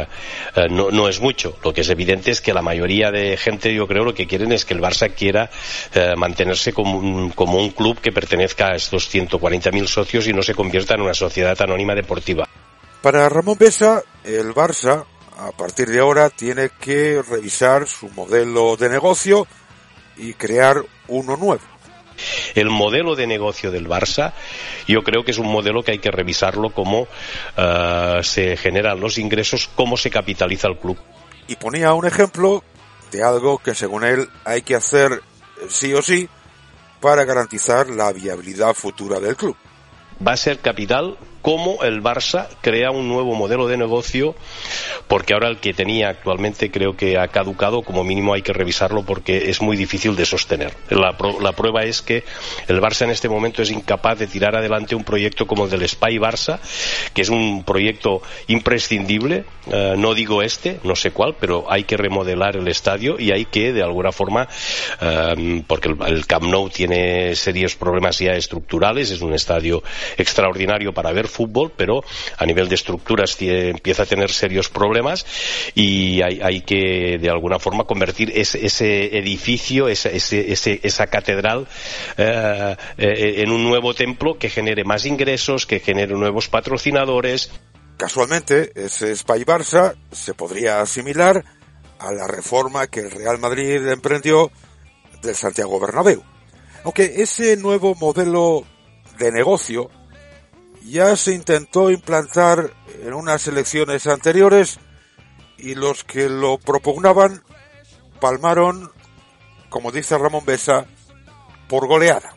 no es mucho. Lo que es evidente es que la mayoría de gente, yo creo, lo que quieren es que el Barça quiera mantenerse como un club que pertenezca a estos 140.000 socios y no se convierta en una sociedad anónima deportiva. Para Ramón Besa, el Barça, a partir de ahora, tiene que revisar su modelo de negocio y crear uno nuevo. El modelo de negocio del Barça, yo creo que es un modelo que hay que revisarlo, cómo se generan los ingresos, cómo se capitaliza el club. Y ponía un ejemplo de algo que, según él, hay que hacer sí o sí para garantizar la viabilidad futura del club. Va a ser capital cómo el Barça crea un nuevo modelo de negocio, porque ahora el que tenía actualmente creo que ha caducado, como mínimo hay que revisarlo porque es muy difícil de sostener. La prueba es que el Barça en este momento es incapaz de tirar adelante un proyecto como el del Espai Barça, que es un proyecto imprescindible, no digo no sé cuál, pero hay que remodelar el estadio y hay que, de alguna forma, porque el Camp Nou tiene serios problemas ya estructurales, es un estadio extraordinario para ver fútbol, pero a nivel de estructuras empieza a tener serios problemas y hay que de alguna forma convertir ese edificio, esa catedral en un nuevo templo que genere más ingresos, que genere nuevos patrocinadores. Casualmente, ese Espai Barça se podría asimilar a la reforma que el Real Madrid emprendió del Santiago Bernabéu. Aunque ese nuevo modelo de negocio ya se intentó implantar en unas elecciones anteriores y los que lo propugnaban palmaron, como dice Ramón Besa, por goleada.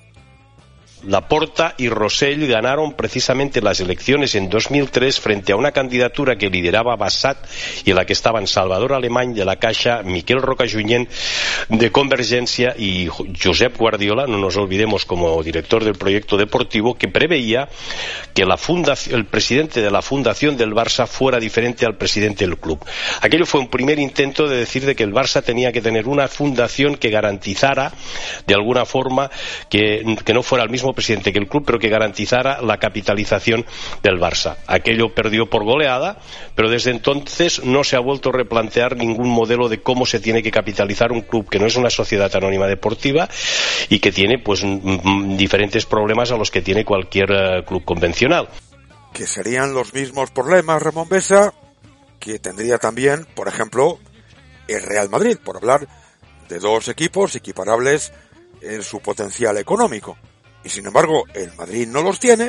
Laporta y Rosell ganaron precisamente las elecciones en 2003 frente a una candidatura que lideraba Bassat y en la que estaban Salvador Alemany de la Caixa, Miquel Rocajunyent de Convergencia y Josep Guardiola, no nos olvidemos, como director del proyecto deportivo, que preveía que el presidente de la fundación del Barça fuera diferente al presidente del club. Aquello fue un primer intento de decir de que el Barça tenía que tener una fundación que garantizara de alguna forma que no fuera el mismo presidente que el club, pero que garantizara la capitalización del Barça. Aquello perdió por goleada, pero desde entonces no se ha vuelto a replantear ningún modelo de cómo se tiene que capitalizar un club que no es una sociedad anónima deportiva y que tiene pues diferentes problemas a los que tiene cualquier club convencional. Que serían los mismos problemas, Ramón Besa, que tendría también, por ejemplo, el Real Madrid, por hablar de dos equipos equiparables en su potencial económico. Y sin embargo, el Madrid no los tiene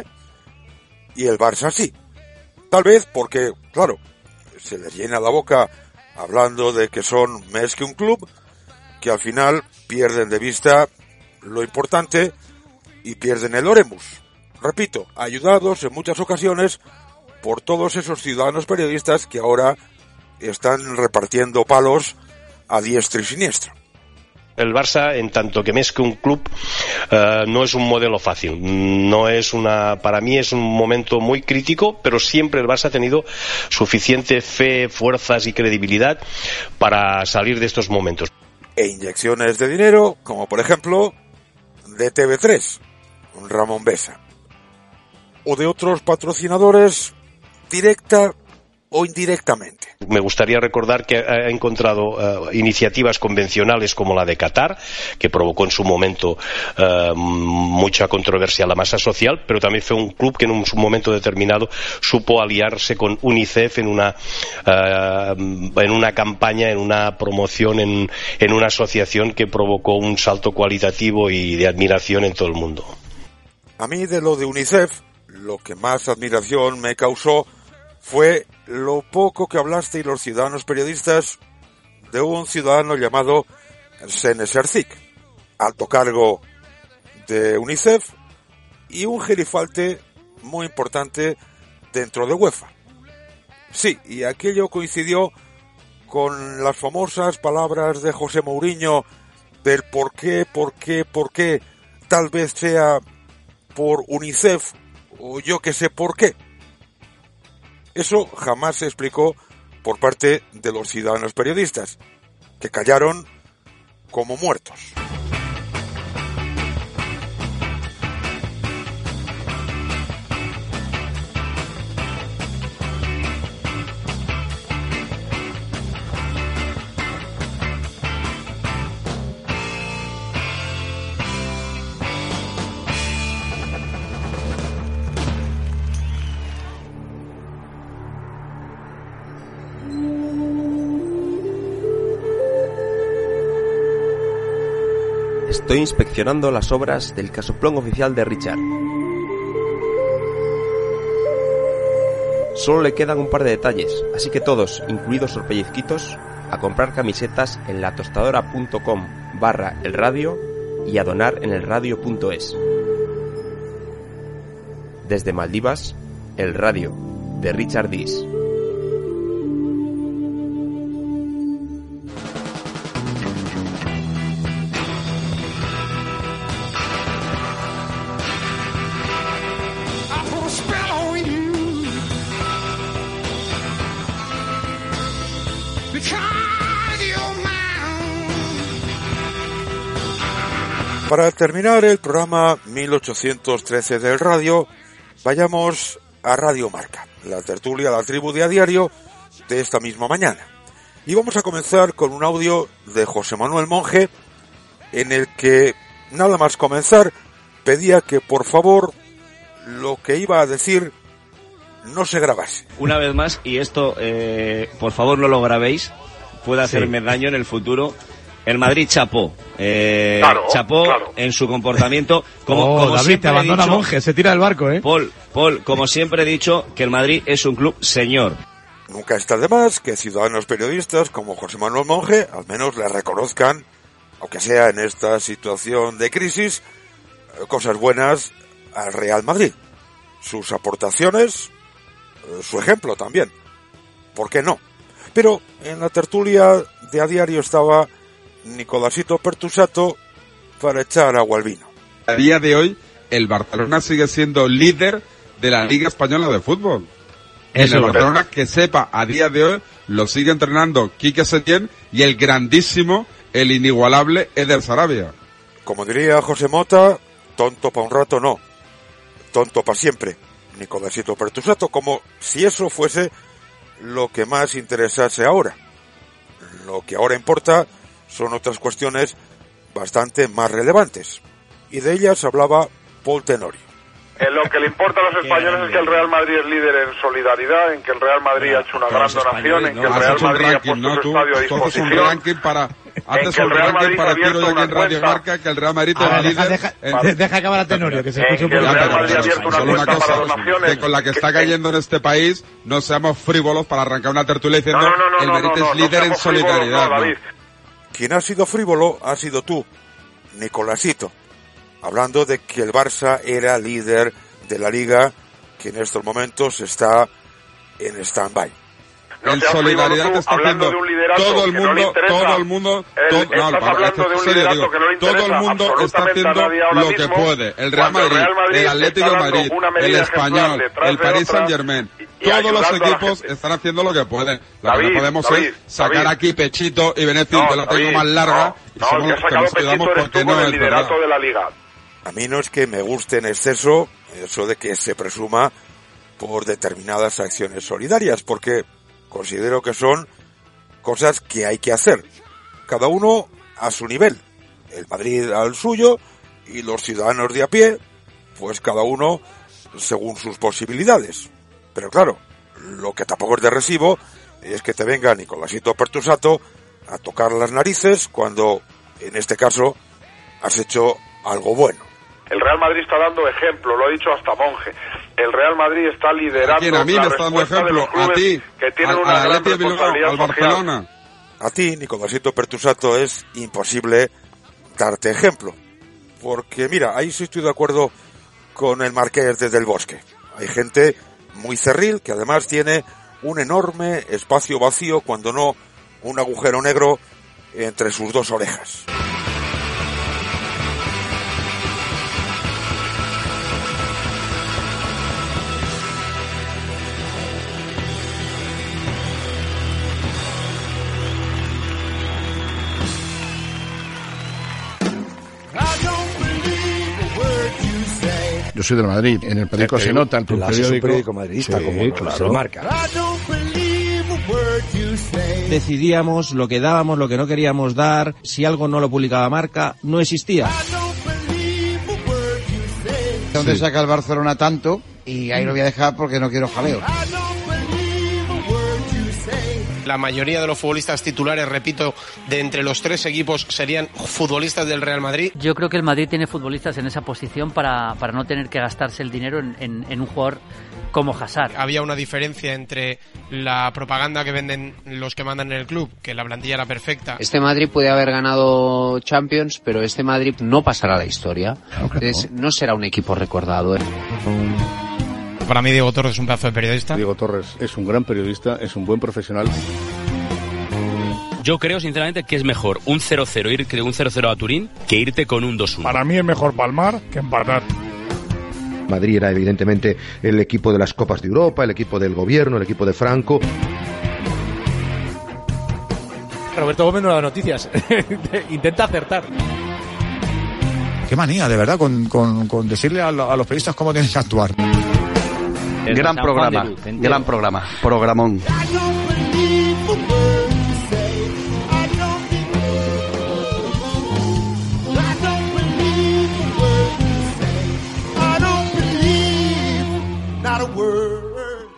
y el Barça sí. Tal vez porque, claro, se les llena la boca hablando de que son más que un club, que al final pierden de vista lo importante y pierden el oremus. Repito, ayudados en muchas ocasiones por todos esos ciudadanos periodistas que ahora están repartiendo palos a diestro y siniestro. El Barça, en tanto que más que un club, no es un modelo fácil. Para mí es un momento muy crítico, pero siempre el Barça ha tenido suficiente fe, fuerzas y credibilidad para salir de estos momentos. E inyecciones de dinero, como por ejemplo de TV3, Ramón Besa, o de otros patrocinadores directa o indirectamente. Me gustaría recordar que ha encontrado iniciativas convencionales como la de Qatar, que provocó en su momento mucha controversia en la masa social, pero también fue un club que en un momento determinado supo aliarse con UNICEF en una campaña, en una promoción, en una asociación que provocó un salto cualitativo y de admiración en todo el mundo. A mí de lo de UNICEF, lo que más admiración me causó fue lo poco que hablasteis los ciudadanos periodistas de un ciudadano llamado Senes Erzik, alto cargo de UNICEF y un gerifalte muy importante dentro de UEFA. Sí, y aquello coincidió con las famosas palabras de José Mourinho del por qué, tal vez sea por UNICEF o yo que sé por qué. Eso jamás se explicó por parte de los ciudadanos periodistas, que callaron como muertos. Estoy inspeccionando las obras del casoplón oficial de Richard. Solo le quedan un par de detalles, así que todos, incluidos los pellizquitos, a comprar camisetas en latostadora.com/elradio y a donar en elradio.es. Desde Maldivas, El Radio, de Richard Dees. Para terminar el programa 1813 del radio, vayamos a Radio Marca, la tertulia, la tribu de A Diario de esta misma mañana. Y vamos a comenzar con un audio de José Manuel Monge, en el que, nada más comenzar, pedía que por favor lo que iba a decir no se grabase. Una vez más, y esto por favor no lo grabéis, puede hacerme daño en el futuro. El Madrid chapó. Chapó en su comportamiento. Como David, siempre te abandona he dicho, Monge, se tira del barco, ¿eh? Paul, como siempre he dicho, que el Madrid es un club señor. Nunca está de más que ciudadanos periodistas como José Manuel Monge al menos le reconozcan, aunque sea en esta situación de crisis, cosas buenas al Real Madrid. Sus aportaciones, su ejemplo también. ¿Por qué no? Pero en la tertulia de A Diario estaba Nicolasito Pertusato para echar agua al vino. A día de hoy, el Barcelona sigue siendo líder de la Liga Española de Fútbol. El Barcelona, que sepa, a día de hoy lo sigue entrenando Quique Setién y el grandísimo, el inigualable Eder Sarabia. Como diría José Mota, tonto pa' un rato no, tonto pa' siempre. Nicolasito Pertusato, como si eso fuese lo que más interesase ahora. Lo que ahora importa son otras cuestiones bastante más relevantes. Y de ellas hablaba Paul Tenorio. Lo que le importa a los españoles es que el Real Madrid es líder en solidaridad, en que el Real Madrid ha hecho una gran donación, en que el Real Madrid ha puesto su estadio a disposición. Un ranking para tiro ya aquí en Radio Marca, que el Real Madrid es líder. Deja acabar a Tenorio, que se escuche un poco. Solo una cosa, que con la que está cayendo en este país, no seamos frívolos para arrancar una tertulia diciendo el Madrid es líder en solidaridad. Quien ha sido frívolo ha sido tú, Nicolasito, hablando de que el Barça era líder de la Liga, que en estos momentos está en stand-by. En solidaridad te está haciendo todo el mundo, todo el mundo está haciendo lo que puede. El Real Madrid, el Atlético de Madrid, el Español, el Paris Saint-Germain, todos los equipos están haciendo lo que pueden. Lo que no podemos es sacar aquí pechito y Venecia te la tengo más larga y somos los que nos quedamos porque no es verdad. A mí no es que me guste en exceso eso de que se presuma por determinadas acciones solidarias, porque considero que son cosas que hay que hacer, cada uno a su nivel, el Madrid al suyo y los ciudadanos de a pie, pues cada uno según sus posibilidades. Pero claro, lo que tampoco es de recibo es que te venga Nicolasito Pertusato a tocar las narices cuando, en este caso, has hecho algo bueno. El Real Madrid está dando ejemplo, lo ha dicho hasta Monge. El Real Madrid está liderando a mí me está dando ejemplo, a ti, que tienen una gran responsabilidad al Barcelona. A ti, Nicolasito Pertusato, es imposible darte ejemplo. Porque, mira, ahí sí estoy de acuerdo con el Marqués de Del Bosque. Hay gente muy cerril que además tiene un enorme espacio vacío, cuando no un agujero negro entre sus dos orejas. Yo soy del Madrid. En el periódico se nota, el periódico madridista, sí, como claro. Se marca. Decidíamos lo que dábamos, lo que no queríamos dar. Si algo no lo publicaba Marca, no existía. ¿Dónde saca el Barcelona tanto? Y ahí lo voy a dejar porque no quiero jaleo. La mayoría de los futbolistas titulares, repito, de entre los tres equipos serían futbolistas del Real Madrid. Yo creo que el Madrid tiene futbolistas en esa posición para no tener que gastarse el dinero en un jugador como Hazard. Había una diferencia entre la propaganda que venden los que mandan en el club, que la plantilla era perfecta. Este Madrid puede haber ganado Champions, pero este Madrid no pasará a la historia. Entonces, no será un equipo recordado. Para mí Diego Torres es un pedazo de periodista. Diego Torres es un gran periodista, es un buen profesional. Yo creo sinceramente que es mejor un 0-0, ir de un 0-0 a Turín, que irte con un 2-1. Para mí es mejor palmar que empatar. Madrid era evidentemente el equipo de las Copas de Europa, el equipo del gobierno, el equipo de Franco. Roberto Gómez no da noticias. Intenta acertar. Qué manía, de verdad, con decirle a los periodistas cómo tienen que actuar. Gran programa, programón.